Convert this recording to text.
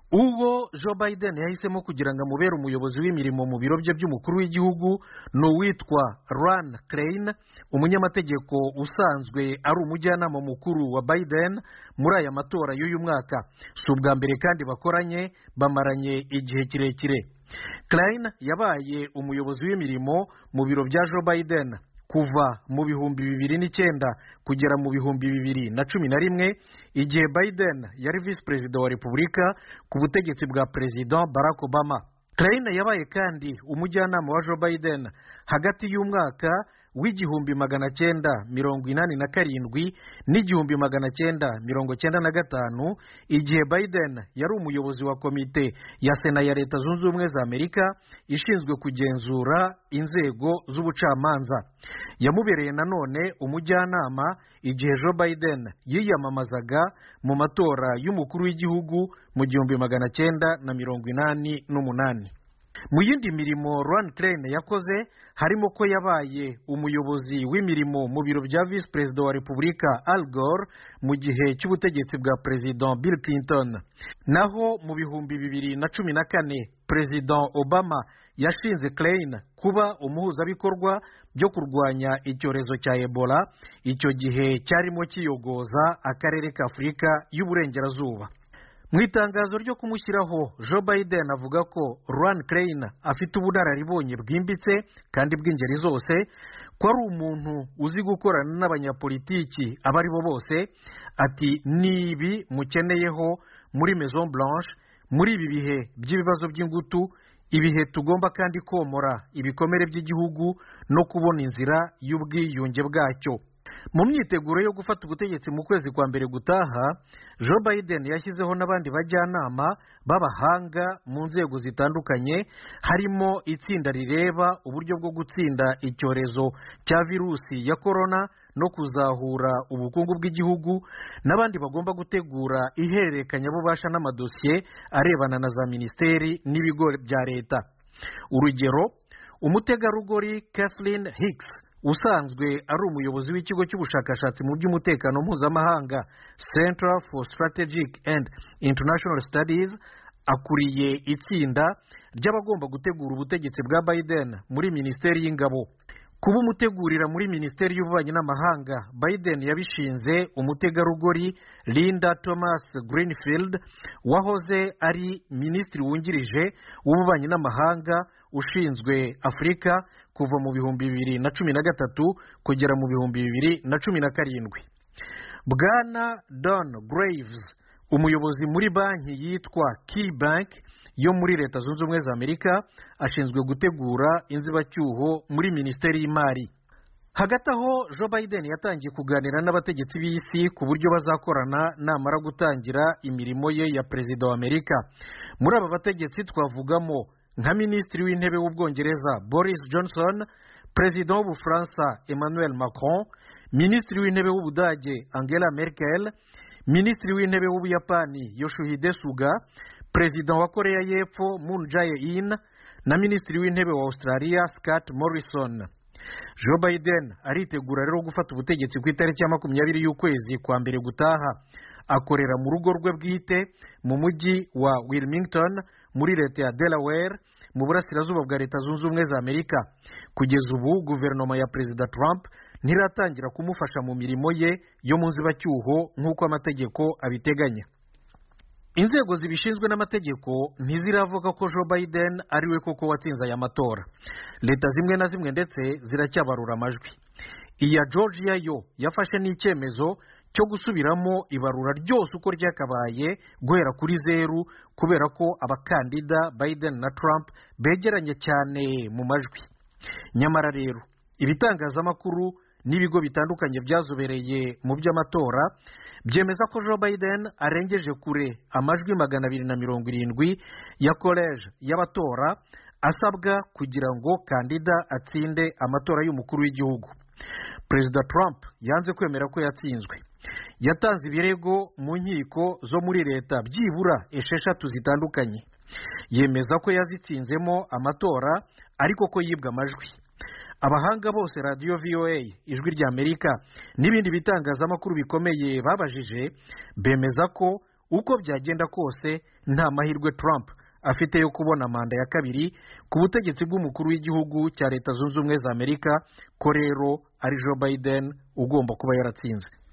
uwo Joe Biden yahisemo kugira ngo amubere umuyobozi w'imirimo mu biro bye by'umukuru w'igihugu ni uwitwa Ron Klain, umunyamategeko usanzwe ari umujyanama mukuru wa Biden muri aya matora y'uyu mwaka. Si ubwa mbere kandi bakoranye, bamaranye igihe kirekire. Klain yabaye umuyobozi w'imirimo mu biro bya Joe Biden kuva mu 2009 kugera mu 2011, igihe Biden yari visi perezida wa repubulika ku butegetsi bwa perezida Barack Obama. Klain yabaye kandi umujyanama wa Joe Biden hagati y'umwaka w'1987 n'1995, igihe Biden yari umuyobozi wa komite ya Sena ya Leta Zunze Ubumwe za Amerika ishinzwe kugenzura inzego z'ubucamanza. Yamubereye nanone umujyanama igihe Joe Biden yiyamamazaga mu matora y'umukuru w'igihugu mu 1988. Mu yindi mirimo Ron Klain yakoze harimo ko yabaye umuyobozi w'imirimo mu biro bya visi perezida wa repubulika Al Gore mu gihe cy'ubutegetsi bwa perezida Bill Clinton. Naho mu 2014 perezida Obama yashinze Klain kuba umuhuzabikorwa byo kurwanya icyorezo cya Ebola, icyo gihe cyarimo kiyogoza akarere ka Afurika y'Uburengerazuba. Mu itangazo ryo kumushyiraho, Joe Biden avuga ko Ron Klain afite ubunararibonye bwimbitse kandi bw'ingeri zose, ko ari umuntu uzi gukorana n'abanyapolitiki abo ari bo bose. Ati nibi mukeneyeho muri Maison Blanche muri ibi bihe by'ibibazo by'ingutu, ibihe tugomba kandi komora ibikomere by'igihugu no kubona inzira y'ubwiyunge bwacyo. Mu myiteguro yo gufata ubutegetsi mu kwezi kwa mbere gutaha, Joe Biden yashyizeho n'abandi bajyanama b'abahanga mu nzego zitandukanye, harimo itsinda rireba uburyo bwo gutsinda icyorezo cya virusi ya korona no kuzahura ubukungu bw'igihugu, n'abandi bagomba gutegura ihererekanyabubasha n'amadosiye arebana na za minisiteri n'ibigo bya leta. Urugero, umutegarugori Kathleen Hicks usanzwe ari umuyobozi w'ikigo cy'ubushakashatsi mu by'umutekano mpuzamahanga Center for Strategic and International Studies, akuriye itsinda ry'abagomba gutegura ubutegetsi bwa Biden muri minisiteri y'ingabo. Kuba umutegurira muri minisiteri y'ububanyi n'amahanga, Biden yabishinze umutegarugori Linda Thomas Greenfield wahoze ari minisitiri wungirije w'ububanyi n'amahanga ushinzwe Afurika kuva mu 2013 kugera mu 2017. Bwana Don Graves, umuyobozi muri banki yitwa Key Bank yo muri Leta Zunze Ubumwe za Amerika, ashinzwe gutegura inzibacyuho muri minisiteri y'imari. Hagati aho, Joe Biden yatangiye kuganira n'abategetsi b'isi ku buryo bazakorana namara gutangira imirimo ye ya perezida wa Amerika. Muri aba bategetsi twavugamo nka minisitiri w'intebe w'Ubwongereza Boris Johnson, perezida w'Ubufaransa Emmanuel Macron, minisitiri w'intebe w'Ubudage Angela Merkel, minisitiri w'intebe w'Ubuyapani Yoshihide Suga, perezida wa Korea y'Epfo Moon Jae-in na minisitiri w'intebe wa Australia Scott Morrison. Joe Biden aritegura rero gufata ubutegetsi ku itariki ya 20 y'ukwezi kwa mbere gutaha. Akorera mu rugo rwe bwite mu mujyi wa Wilmington muri leta ya Delaware mu burasirazuba bwa Leta Zunze Ubumwe za Amerika. Kugeza ubu guverinoma ya perezida Trump ntiratangira kumufasha mu mirimo ye yo mu nzibacyuho nk'uko amategeko abiteganya. Inzego zibishinzwe n'amategeko ntiziravuga ko Joe Biden ariwe koko watsinze aya matora. Leta zimwe na zimwe ndetse ziracyabarura amajwi. Iya Georgia yo yafashe n'icyemezo cyo gusubiramo ibarura ryose uko ryakabaye guhera kuri 0 kubera ko abakandida Biden na Trump begeranye cyane mu majwi. Nyamara rero ibitangazamakuru n'ibigo bitandukanye byazobereye mu by'amatora byemeza ko Joe Biden arengeje kure amajwi 270 ya college y'abatora asabwa kugira ngo kandida atsinde amatora y'umukuru w'igihugu. Perezida Trump yanze kwemera ko yatsinzwe. Yatanze ibirego mu nkiko zo muri leta byibura 6 zitandukanye. Yemeza ko yazitsinzemo amatora ariko ko yibwa amajwi. Abahanga bose Radio VOA, ijwi rya Amerika n'ibindi bitangazamakuru bikomeye babajije bemeza ko uko byagenda kose nta mahirwe Trump afite yo kubona manda ya kabiri ku butegetsi bw'umukuru w'igihugu cya Leta Zunze Ubumwe za Amerika, ko rero ari Joe Biden ugomba kuba yaratsinze.